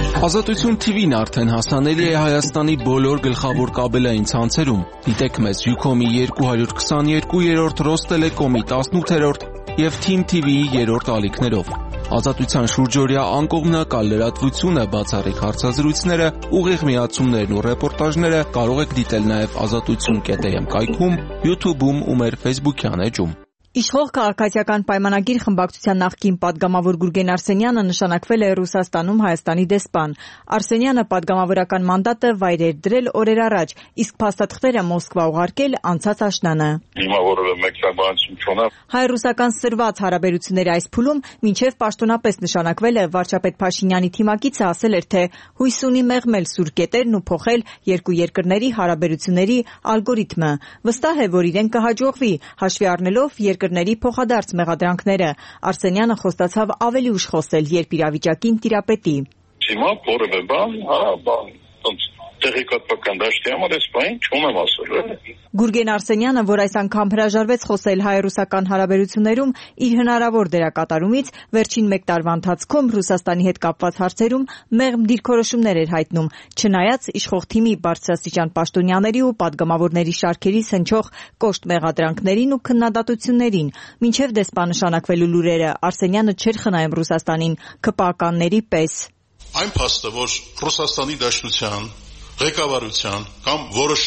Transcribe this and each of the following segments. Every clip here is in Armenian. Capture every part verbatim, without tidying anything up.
Ազատություն թի վին արդեն հասանելի է Հայաստանի բոլոր գլխավոր կաբելային ցանցերում։ Դիտեք մեզ Յուքոմի երկու քսաներկուերորդ, Ռոստելեկոմի տասնութերորդ և Թիմ թի վիի երրորդ ալիքներով։ Ազատության շուրջօրյա անկողմնակալ լրատվությունը, բացառիկ հարցազրույցները, ուղիղ միացումներն ու ռեպորտաժները կարող եք դիտել նաև ազատություն կետ է էմ կայքում, YouTube-ում ու մեր Facebook-յան էջում։ Իշխող քաղաքացիական պայմանագիր խմբակցության նախկին պատգամավոր Գուրգեն Արսենյանը նշանակվել է Ռուսաստանում Հայաստանի դեսպան։ Արսենյանը պատգամավորական մանդատը վայր էր դրել օրեր առաջ, իսկ փաստաթղթերը Մոսկվա ուղարկել անցած աշնանը։ Հիմա որևէ մեկնաբանություն չունեմ։ Հայ-ռուսական սրված հարաբերությունների այս փուլում մինչև պաշտոնապես նշանակվել է վարչապետ Փաշինյանի թիմակիցը ասել էր, թե հույս ունի մեղմել սուր կետերն ու փոխել երկու երկրների հարաբերությունների ալգորիթմը։ Վստահ է, որ իրեն կհաջողվի, հաշվի առնելով երկրների փոխադարձ մեղադրանքները։ Արսենյանը խոստացավ ավելի ուշ խոսել, երբ իրավիճակին տիրապետի։ Հիմա որևէ բան, հա, բան, տեղեկատվական դաշտի համար այս բան չունեմ ասել։ Գուրգեն Արսենյանը, որ այս անգամ հրաժարվեց խոսել հայ-ռուսական հարաբերություններում իր հնարավոր դերակատարումից, վերջին մեկ տարվա ընթացքում Ռուսաստանի հետ կապված հարցերում մեղմ դիրքորոշումներ էր հայտնում, չնայած իշխող թիմի բարձրաստիճան պաշտոնյաների ու պատգամավորների շարքերից հնչող կոշտ մեղադրանքներին ու քննադատություններին։ Մինչև դեսպան նշանակվելու լուրերը Արսենյանը չէր խնայում Ռուսաստանին ՔՊԱ-ականների պես։ Այն փաստը, որ Ռուսաստանի Դաշնության ղեկավարության կամ որոշ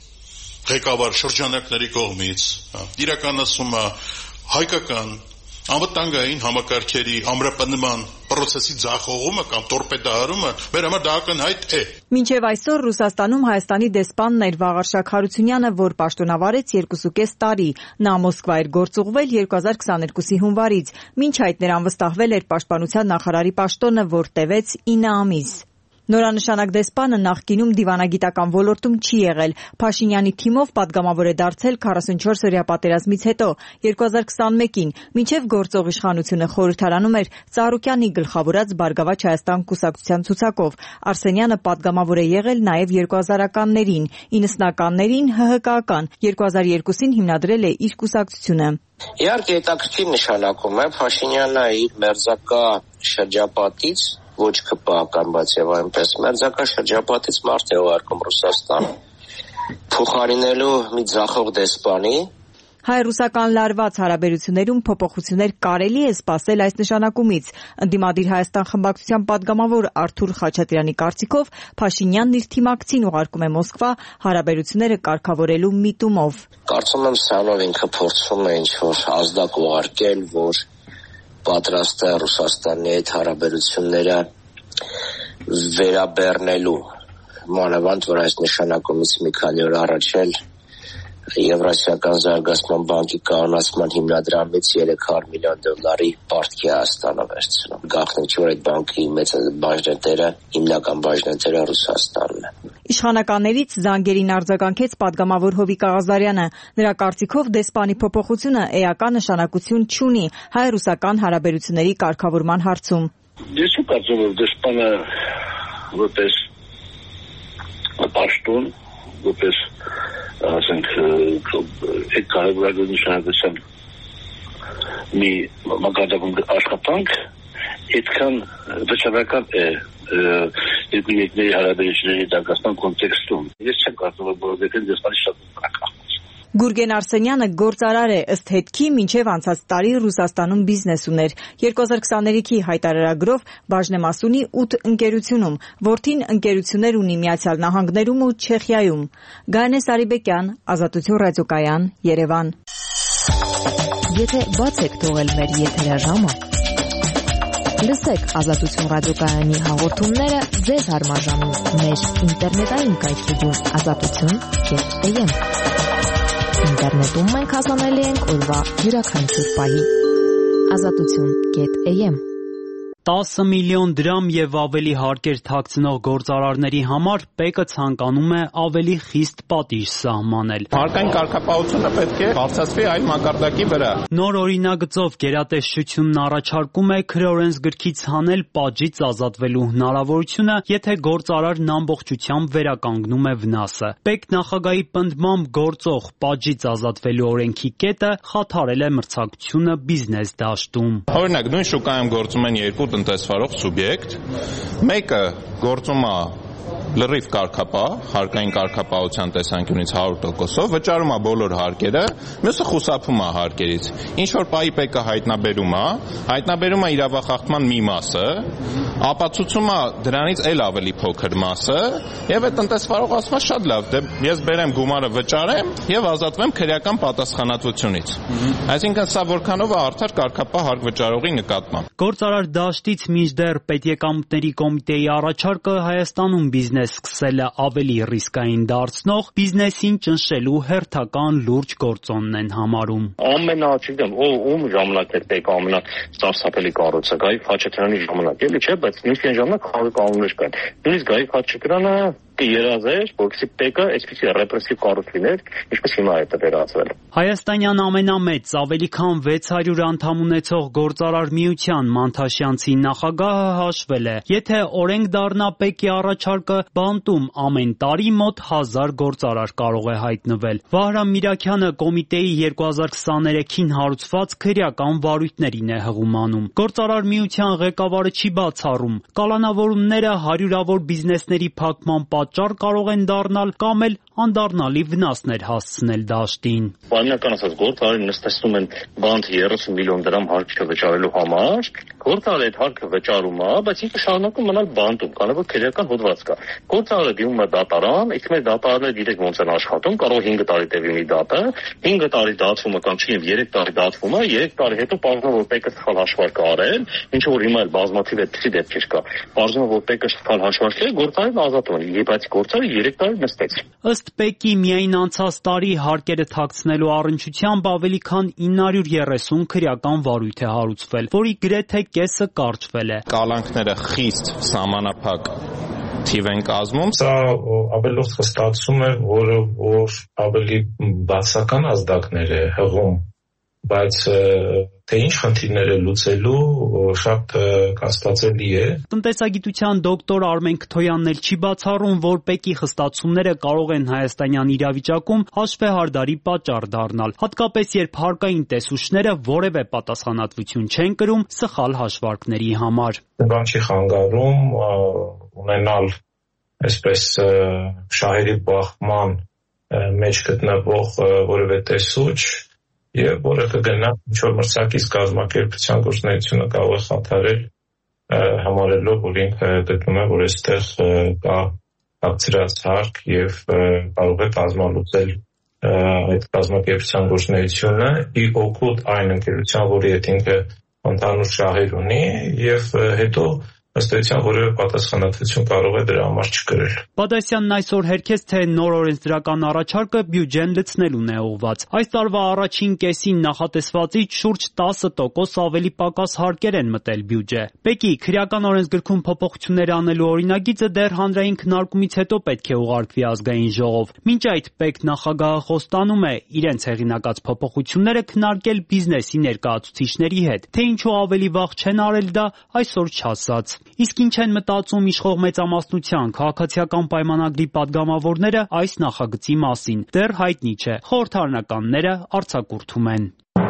ղեկավար շրջանակների կողմից իրականացումը հայկական անվտանգային համակարգերի ամրապնդման պրոցեսի ձախողումը կամ տորպեդահարումը մեր համար դա ակնհայտ է։ Մինչև այսօր Ռուսաստանում Հայաստանի դեսպանն էր Վաղարշակ Հարությունյանը, որ պաշտոնավարեց երկուսուկես տարի։ Նա Մոսկվա էր գործուղվել երկու հազար քսաներկուսի հունվարից, մինչ այդ նրան վստահվել էր պաշտպանության նախարարի պաշտոնը, որ տևեց ինը ամիս։ Նորանշանակ դեսպանը նախկինում դիվանագիտական ոլորտում չի եղել։ Փաշինյանի թիմով պատգամավոր է դարձել քառասունչորսօրյա պատերազմից հետո երկու հազար քսանմեկին, մինչև գործող իշխանությունը խորհրդարանում էր Ծառուկյանի գլխավորած Բարգավաճ Հայաստան կուսակցության ցուցակով։ Արսենյանը պատգամավոր է եղել նաև երկու հազարականներին, իննսնականներին ՀՀԿ-ական, երկու հազար երկուսին հիմնադրել է իր կուսակցությունը։ Իհարկե հետաքրքիր նշանակում է Փաշինյանը իր մերձակա շրջապատից ոչ ՔՊԱ-ական, բայց եւ այնպես մերձակա շրջապատից մարդ է ուղարկում Ռուսաստան փոխարինելու մի ձախող դեսպանի։ Հայ-ռուսական լարված հարաբերություններում փոփոխություններ կարելի է սպասել այս նշանակումից։ Ընդդիմադիր Հայաստան խմբակցության պատգամավոր Արթուր Խաչատրյանի կարծիքով Փաշինյանն իր թիմակցին ուղարկում է Մոսկվա հարաբերությունները կարգավորելու միտումով։ Կարծում եմ սրանով ինքը փորձում է ինչ-որ ազդակ ուղարկել, որ պատրաստ է Ռուսաստանի հետ հարաբերությունները վերաբեռնելու, մանավանդ որ այս նշանակումից մի քանի օր առաջ էլ Եվրասիական զարգացման բանկի կանոնացման հիմնադրամից երեք հարյուր միլիոն դոլարի պարտքի Հայաստանը վերցնում։ Գաղտնիք չէ, որ այդ բանկի մեծ բաժնետերը, հիմնական բաժնետերը Ռուսաստանն է։ Իշխանականներից զանգերին արձագանքեց պատգամավոր Հովիկ Աղազարյանը։ Նրա կարծիքով դեսպանի փոփոխությունը էական նշանակություն չունի հայ-ռուսական հարաբերությունների կարգավորման հարցում։ Ես չեմ կարծում, որ դեսպանը որպես պաշտոն, որպես ասենք այդ կարևորագույն նշանակության մի մակարդակում աշխատանք այդքան վճռական է երկու երկրների հարաբերությունների դարձման կոնտեքստում։ Ես չեմ կարծում, որ որովհետեւ դեսպանի շատ կախ։ Գուրգեն Արսենյանը գործարար է, ըստ հետքի մինչև անցած տարի Ռուսաստանում բիզնես ուներ։ երկու հազար քսաներիքի հայտարարագրով բաժնեմաս ունի ութ ընկերությունում, որդին ընկերություններ ունի Միացյալ Նահանգներում ու Չեխիայում։ Գայանե Սարիբեկյան, Ազատություն ռադիոկայան, Երևան։ Եթե բաց եք թողել մեր եթերաժամը, լսեք Ազատություն ռադիոկայանի հաղորդումները ձեզ հարմարժանում մեր ինտերնետային կայքեջում ազատություն կետ էմ։ Ինտերնետում մենք հասանելի ենք օրվա յուրաքանչյուր պահի։ ազատություն կետ էմ տասը միլիոն դրամ եւ ավելի հարկեր թաքցնող գործարարների համար ՊԵԿ-ը ցանկանում է ավելի խիստ պատիժ սահմանել։ Հարկային կարգապահությունը պետք է բարձրացվի այլ մակարդակի վրա։ Նոր օրինագծով գերատեսչությունն առաջարկում է քրեորենսգրքից հանել պատժից ազատվելու հնարավորությունը, եթե գործարարն ամբողջությամբ վերականգնում է վնասը։ ՊԵԿ նախագահի պնդմամբ գործող պատժից ազատվելու օրենքի կետը խաթարել է մրցակցությունը բիզնես դաշտում։ Օրինակ, նույն շուկայում գործում են երկու տնտեսվարող սուբյեկտ, մեկը գործում է լրիվ կարգապահ, հարկային կարգապահության տեսանկյունից հարյուր տոկոսով, վճարում է բոլոր հարկերը, մյուսը խուսափում է հարկերից։ Ինչ որ պահի ՊԵԿ-ը հայտնաբերում է, հայտնաբերում է իրավախախտման մի մասը, ապացուցում է դրանից էլ ավելի փոքր մասը, եւ այդ տնտեսվարողը ասում է շատ լավ, դե ես բերեմ գումարը վճարեմ եւ ազատվեմ քրեական պատասխանատվությունից։ Այսինքն սա որքանով է արդար կարգապահ հարկ վճարողի նկատմամբ։ Գործարար դաշտից մինչդեռ Պետեկամուտների կոմիտեի առաջարկը Հայաստանում բիզնես սկսելը ավելի ռիսկային դարձնող բիզնեսին ճնշելու հերթական լուրջ գործոնն են համարում։ Ամենաչիգամ ում ժամանակներ ՊԵԿ-ը ամենասարսափելի կառույցը Գայիկ Խաչատրյանի ժամանակ էլի չէ, բայց նույնիսկ այն ժամանակ խաղի կանոններ կային։ Նույնիսկ Գայիկ Խաչատրյանը երազեր, որպեսզի ՊԵԿ-ը այսպիսի ռեպրեսիվ կառույց լիներ, ինչպես հիմա է վերածվել։ Հայաստանյան ամենամեծ ավելի քան վեց հարյուր անդամ ունեցող գործարար միության Մանթաշյանցի նախագահը հաշվել է, եթե օրենք դառնա ՊԵԿ-ի առաջարկը, բանտում ամեն տարի մոտ հազար գործարար կարող է հայտնվել։ Վահրամ Միրաքյանը կոմիտեի երկու հազար քսաներեքին հարուցված քրեական վարույթներին է հղումանում։ Գործարար միության ղեկավարը չի բացառում, կալանավորումները հարյուրավոր բիզնեսների փակման պատճառ կարող են դառնալ կամ էլ անդառնալի վնասներ հասցնել դաշտին։ Բանական ասած գործարարին նստեցնում են բանտ երեսուն միլիոն դրամ հարկը վճարելու համար, գործարարը այդ հարկը վճարում է, բայց ինքը շարունակում մնալ բանտում, քանի որ քրեական հոդված կա։ Գործարարը դիմում է դատարան, իսկ մեր դատարանները գիտեք ոնց են աշխատում, կարող հինգ տարի տևի մի դատը, հինգ տարի դատվում է կամ չի եւ երեք տարի դատվում է, երեք տարի հետո բարձրանում որ ՊԵԿ-ը սխալ հաշվարկ է արել, ինչը որ հիմա էլ բազմաթիվ այդպիսի դեպքեր կա։ Բարձրանում որ ՊԵԿ-ը սխալ հաշվարկ է, գործարարն ազատվում է, բայց գործարարը երեք տարի նստեց։ Ըստ ՊԵԿ-ի միայն անցած տարի հարկերը թաքցնելու առնչությամբ ավելի քան ինը հարյուր երեսուն քրեական վարույթ է հարուցվել, որի գրեթե կեսը կարճվել է։ Կալանքները խիստ սահմանափակ թիվ են կազմում։ Սա ավելորդ խստացում է, որը որ ավելի բացական ազդակներ է հղում, բայց թե ինչ խնդիրներ է լուծելու շատ կասկածելի է։ Տնտեսագիտության դոկտոր Արմեն Քթոյանն էլ չի բացառում, որ ՊԵԿ-ի խստացումները կարող են հայաստանյան իրավիճակում հաշվեհարդարի պատճառ դառնալ, հատկապես երբ հարկային տեսուչները որևէ պատասխանատվություն չեն կրում սխալ հաշվարկների համար։ Բան չի խանգարում ունենալ այսպես շահերի բախման մեջ գտնվող որևէ տեսուչ, եւ որը կգնա ինչ-որ մրցակից կազմակերպության գործունեությունը կարող է խաթարել համարելով, որ ինքը գտնում է, որ այստեղ կա հակցրած հարկ եւ կարող է կազմալուծել այդ կազմակերպության գործունեությունը ի օգուտ այն ընկերության, որի հետ ինքը ընդհանուր շահեր ունի եւ հետո ըստ էության որևէ պատասխանատվություն կարող է դրա համար չկրել։ Բադասյանն այսօր հերքեց, թե նոր օրենսդրական առաջարկը բյուջեն լցնելուն է ուղղված։ Այս տարվա առաջին կեսին նախատեսվածից շուրջ տասը տոկոս ավելի պակաս հարկեր են մտել բյուջե։ ՊԵԿ-ի քրեական օրենսգրքում փոփոխություններ անելու օրինագիծը դեռ հանրային քննարկումից հետո պետք է ուղարկվի ազգային ժողով։ Մինչ այդ ՊԵԿ նախագահը խոստանում է իրենց հեղինակած փոփոխությունները քննարկել բիզնեսի ներկայացուցիչների հետ։ Թե ինչու ավելի վաղ չեն արել դա, այսօր չասաց։ Իսկ ինչ են մտածում իշխող մեծամասնության քաղաքացիական պայմանագրի падգամավորները այս նախագծի մասին, դեռ հայտնի չէ։ Խորհրդարանականները արձակուրդում են։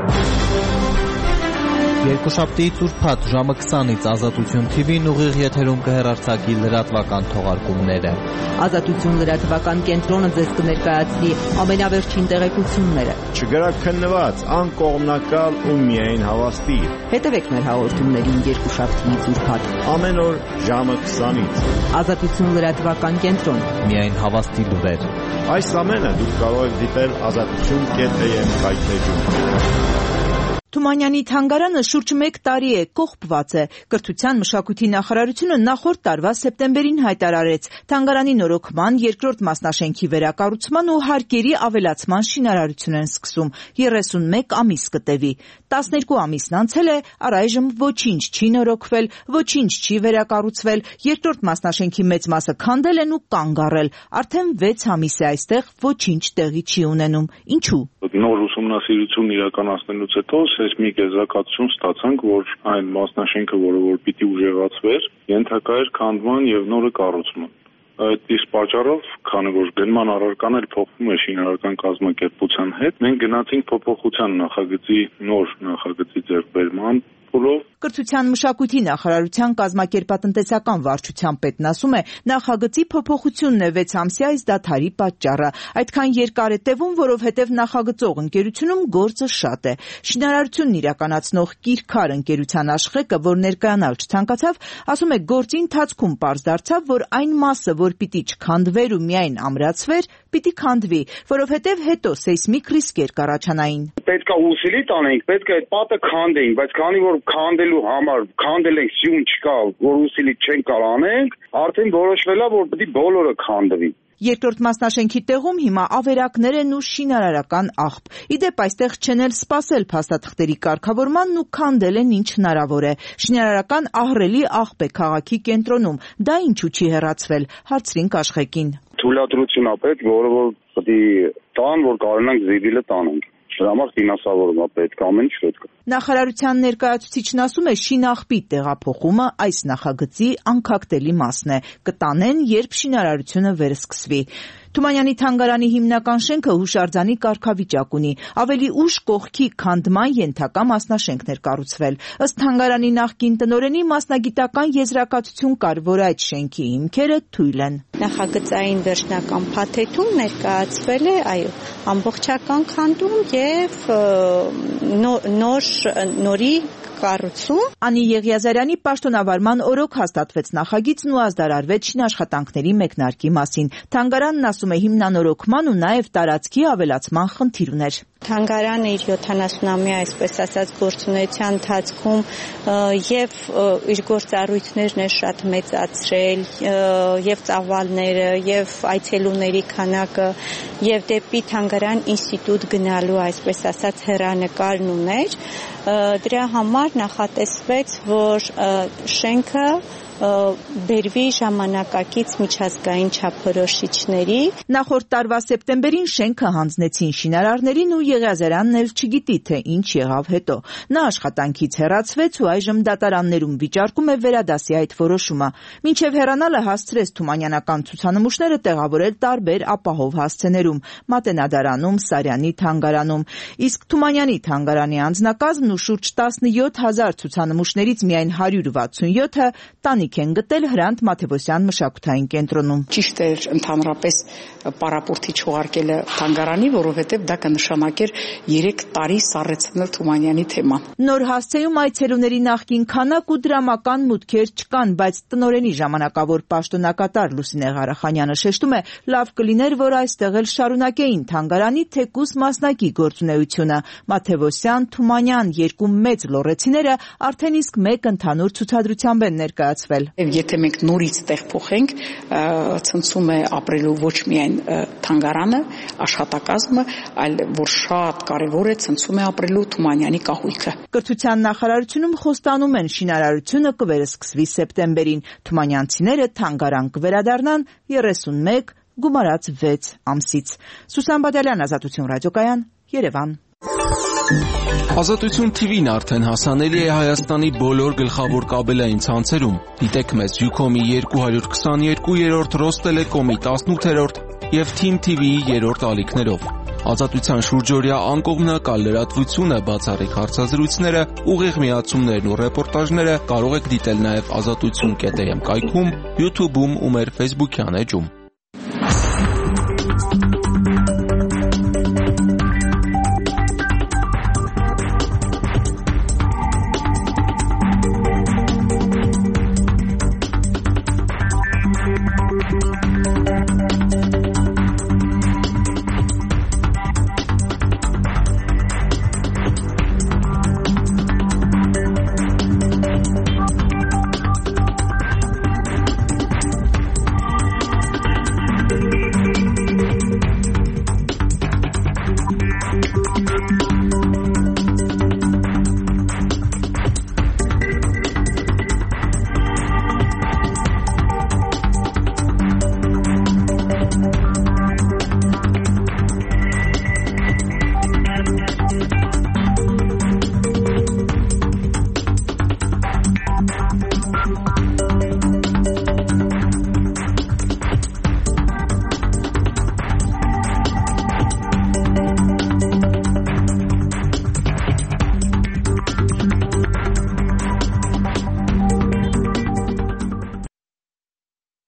Երկուշաբթի ծուրփաթ ժամը քսանից Ազատություն թիվին ուղիղ եթերում կհեռարձակի լրատվական թողարկումները։ Ազատություն լրատվական կենտրոնը ձեզ կներկայացնի ամենավերջին տեղեկությունները։ Չգրաքննված, անկողմնակալ ու միայն հավաստի։ Հետևեք մեր հաղորդումներին երկուշաբթի ծուրփաթ ամեն օր ժամը քսանից։ Ազատություն լրատվական կենտրոն։ Միայն հավաստի լուրեր։ Այս ամենը դուք կարող եք դիտել ազատություն կետ էմ կայքեջում։ Թումանյանի թանգարանը շուրջ մեկ տարի է կողպված է։ Կրթության մշակույթի նախարարությունը նախորդ տարվա սեպտեմբերին հայտարարեց թանգարանի նորոգման, երկրորդ մասնաշենքի վերակառուցման ու հարկերի ավելացման շինարարություն են սկսում։ երեսունմեկ ամիս կտևի։ տասներկու ամիսն անցել է, առայժմ ոչինչ չի նորոգվել, ոչինչ չի վերակառուցվել, երկրորդ մասնաշենքի մեծ մասը քանդել են ու կանգ առել։ Արդեն վեց ամիս է այստեղ ոչինչ տեղի չի ունենում։ Ինչու՞։ Նոր ուսումնասիրություն իրականացնելուց հետո սեյսմիկ եզրակացություն ստացանք, որ այն մասնաշենքը, որը որ պիտի ուժեղացվեր, ենթակա էր քանդման եւ նորը կառուցման։ Այդ իսկ պատճառով քանի որ գնման առարկան էլ փոխվում է շինարարական կազմակերպության հետ, մենք գնացինք փոփոխության նախագծի նոր նախագծի ձեռքբերման փուլով։ Կրթության մշակույթի նախարարության կազմակերպատնտեսական վարչության պետն ասում է, նախագծի փոփոխությունն է վեց ամսյա այս դադարի պատճառը։ Այդքան երկար է տևում, որովհետև նախագծող ընկերությունում գործը շատ է։ Շինարարությունն իրականացնող Կիրքար ընկերության աշխեկը, որ ներկայանալ չցանկացավ, ասում է, գործի ընթացքում պարզ դարձավ, որ այն մասը, որ պիտի չքանդվեր ու միայն ամրացվեր, պիտի քանդվի, որովհետև հետո սեյսմիկ ռիսկեր կառաջանային։ Պետք է ուսելի տանենք, պետք է այդ պատը քանդենք, բայց քանի որ քանդելու համար քանդել ենք սյուն չկա, որ ուսելի չեն կարող անենք, արդեն որոշվել է, որ պետք է բոլորը քանդվի։ Երկրորդ մասնաշենքի տեղում հիմա ավերակներ են ու շինարարական աղբ։ Իդեպ այստեղ չեն էլ սպասել փաստաթղթերի կարգավորմանն ու քանդել են ինչ հնարավոր է։ Շինարարական ահռելի աղբ է քաղաքի կենտրոնում։ Դա ինչու չի հեռացվել, հարցրինք աշխեկին։ Թույլատրություն է պետք, որը որ պետք է տան, որ կարողանանք զիվիլը տանենք։ Դրա համար ֆինանսավորում է պետք, ամեն ինչ պետք է։ Նախարարության ներկայացուցիչն ասում է, շինաղբի տեղափոխումը այս նախագծի անկախտելի մասն է։ Կտանեն, երբ շինարարությունը վերսկսվի։ Թումանյանի թանգարանի հիմնական շենքը հուշարձանի կարգավիճակ ունի։ Ավելի ուշ կողքի քանդման ենթակա մասնաշենքներ կառուցվել։ Ըստ թանգարանի նախկին տնօրենի մասնագիտական եզրակացություն կար, որ այդ շենքի հիմքերը թույլ են։ Նախագծային վերջնական փաթեթում ներկայացվել է, այո, ամբողջական քանդում եւ նոր նորի կառուցում։ Անի Եղիազարյանի պաշտոնավարման օրոք հաստատվեց նախագիծն ու ազդարարվեց շինաշխատանքների մեկնարկի մասին։ Թանգարանն ասում է, հիմնանորոգման ու նաև տարածքի ավելացման խնդիր ուներ։ Թանգարանը իր յոթանասունամյա, այսպես ասած, գործունեության ընթացքում եւ իր գործառույթներն է շատ մեծացրել, եւ ծավալները, եւ այցելուների քանակը, եւ դեպի թանգարան ինստիտուտ գնալու, այսպես ասած, հեռանկարն ուներ։ Դրա համար նախատեսվեց, որ շենքը բերվի ժամանակակից միջազգային չափորոշիչների։ Նախորդ տարվա սեպտեմբերին շենքը հանձնեցին շինարարներին ու Եղիազարյանն էլ չգիտի, թե ինչ եղավ հետո։ Նա աշխատանքից հեռացվեց ու այժմ դատարաններում վիճարկում է վերադասի այդ որոշումը։ Մինչև հեռանալը հասցրեց թումանյանական ցուցանմուշները տեղավորել տարբեր ապահով հասցեներում՝ Մատենադարանում, Սարյանի թանգարանում։ Իսկ Թումանյանի թանգարանի անձնակազմն ու շուրջ տասնյոթ հազար ցուցանմուշներից միայն հարյուր վաթսունյոթը տանիք են գտել Հրանտ Մաթևոսյան մշակութային կենտրոնում։ Ճիշտ էր ընդհանրապես պարապորտի չուղարկելը թանգարանի, որովհետև դա կնշանակեր երեք տարի սառեցնել Թումանյանի թեման։ Նոր հասցեում այցելուների նախկին քանակ ու դրամական մուտքեր չկան, բայց տնօրենի ժամանակավոր պաշտոնակատար Լուսինե Ղարախանյանը շեշտում է, լավ կլիներ, որ այստեղ էլ շարունակեին թանգարանի թեկուզ մասնակի գործունեությունը։ Մաթևոսյան, Թումանյան երկու մեծ լոռեցիները արդեն իսկ մեկ ընդհանուր ցուցադրությամբ են ներկայացվել։ Եթե մենք նորից տեղ փոխենք, ցնցում է ապրելու ոչ միայն թանգարանը, աշխատակազմը, այլ որ շատ կարևոր է, ցնցում է ապրելու Թումանյանի կահույքը։ Կրթության նախարարությունում խոստանում են շինարարությունը կվերսկսվի սեպտեմբերին։ Թումանյանցիները թանգարան կվերադառնան երեսունմեկ, գումարած վեց ամսից։ Սուսան Բադալյան, Ազատություն ռադիոկայան, Երևան։ Ազատություն թիվին արդեն հասանելի է Հայաստանի բոլոր գլխավոր կաբելային ցանցերում։ Դիտեք մեզ Յուքոմի երկու հարյուր քսաներկուերորդ, Ռոստելեկոմի տասնութերորդ եւ Թիմ թիվիի երրորդ ալիքներով։ Ազատության շուրջօրյա անկողմնակալ լրատվությունը, բացառիկ հարցազրույցները, ուղիղ միացումներն ու ռեպորտաժները կարող եք դիտել նաև ազատություն կետ էմ կայքում, YouTube-ում ու մեր Facebook-յան էջում։